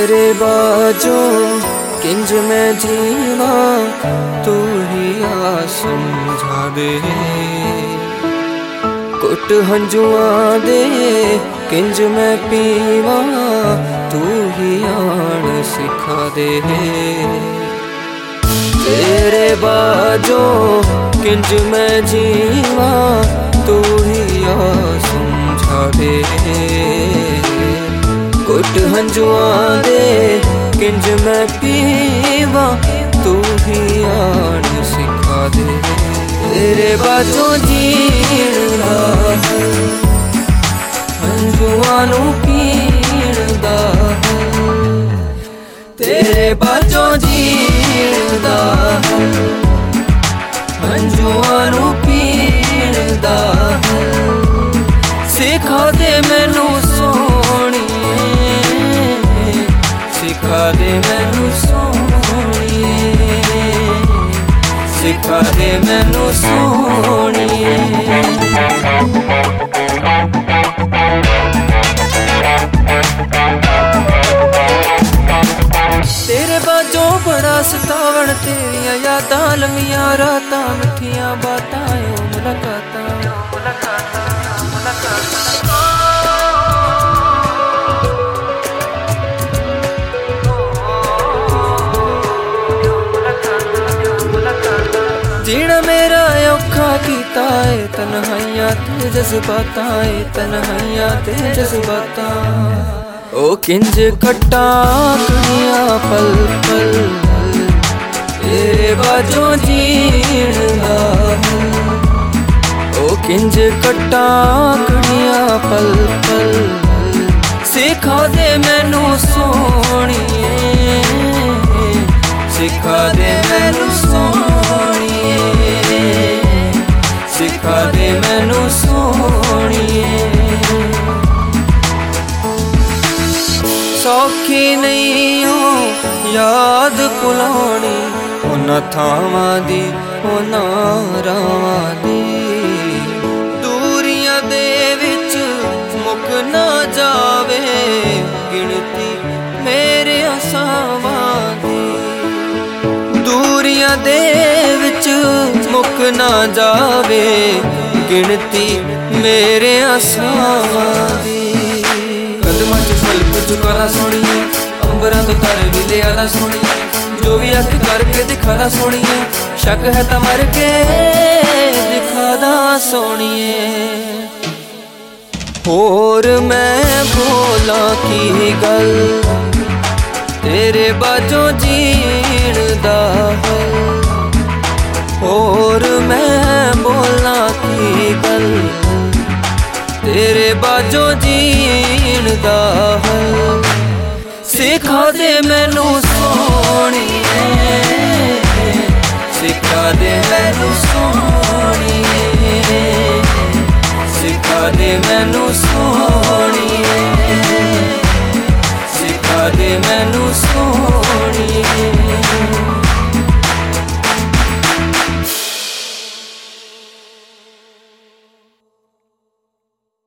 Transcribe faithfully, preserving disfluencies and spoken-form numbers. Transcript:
तेरे बाजो किंज मैं जीवा, तू ही आ समझा दे। कुट हंजुआ दे किंज मैं पीवा, तू ही आण सिखा दे। तेरे बाजो किंज मैं जीवा, तू ही आ समझा दे। कुट हंजुआ दे किंज मैं पीवा, तू ही आण सिखा दे। तेरे बाजों जीण दा हंजुआ नू पीण दा, तेरे बाजों जीण दा हंजुआ नू पीण दा। सिखा दे मैनू सोहणीए, सिखा दे मैनू सोहणीए, सिखा दे मैनू सोहणीए। तेरे बाजों बड़ा सतावण तेरियां यादां, लम्मियां रातां मिठियां बातां, ओ मुलाकातां जीना मेरा औखा कीता है, तन्हाइयां ते जज्बातां है, तन्हाइयां ते जज्बातां। ओ किंज कट्टा कुड़ियां पल पल, तेरे बाजों जीण दा। ओ किंज कट्टा कुड़ियां पल पल, सिखा दे मैनू सोहणीए, सिखा दे मैनू सोहणीए, सिखा दे मैनू सोहणीए। सौखी नहीं हो याद भुलानी, उन्हां थावां दी उन्हां रावां दी। दूरियां दे विच मुक ना जावे गिणती मेरे असावां दी। दूरियां दे विच मुक ना जावे गिणती मेरे असावां दी। कदमां च फल चुकाला सोहणीए, अंबरां तो तारे भी ले आला सोहणीए। जो भी अख करके दिखादा सोहणीए, शक है तां मर के दिखादा सोहणीए। होर मैं बोला की गल, तेरे बाजों जीण दा हल। होर मैं बोला की गल, तेरे बाजों जीण दा हल। सिखा दे मैनू सोहणीए, सिखा दे मैनू सोहणीए, सिखा दे मैनू सोहणीए, सिखा दे मैनू